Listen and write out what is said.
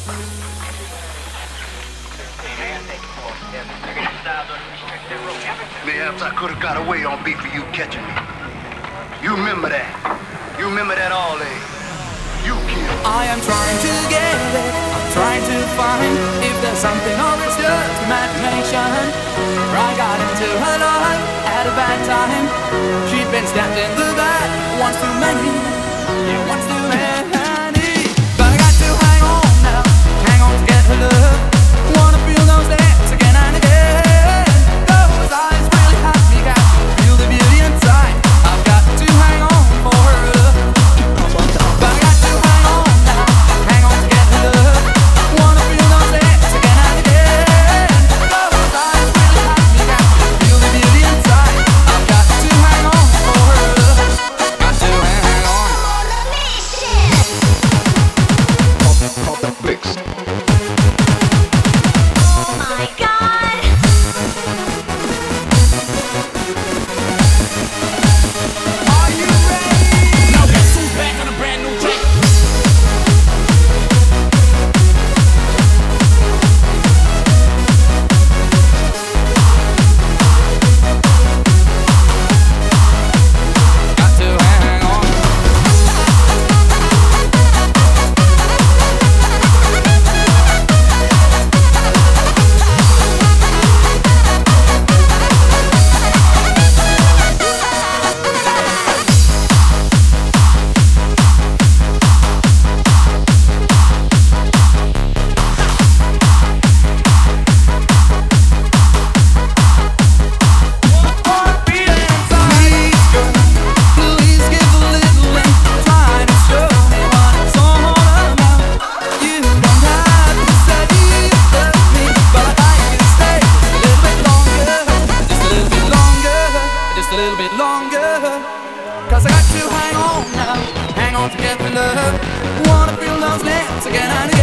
Perhaps I could have got away on beat for you catching me. You remember that? You remember that all day? You killed. I am trying to get it. I'm trying to find if there's something or it's just imagination. I got into her life at a bad time. She'd been stabbed in the back once too many. Yeah, once too many. But I got to hang on now. Hang on to get her love. Wanna feel those lips again and again. Those eyes really have me captured. Feel the beauty inside. I've got to hang on for her love. But I got to hang on now. Hang on to get her love. Wanna feel those lips again and again. Those eyes really have me captured. Feel the beauty inside. I've got to hang on for her love. Got to hang on. Caught the flicks. Oh my God! Are you ready? Now guess who's back on a brand new track? Got to hang on. Please give a little and try to show me what it's all about. You don't have to say you love me, but I'd like you to stay just a little bit longer, just a little bit longer, just a little bit longer. 'Cause I got to hang on now, hang on to get the love. Wanna feel those lips again.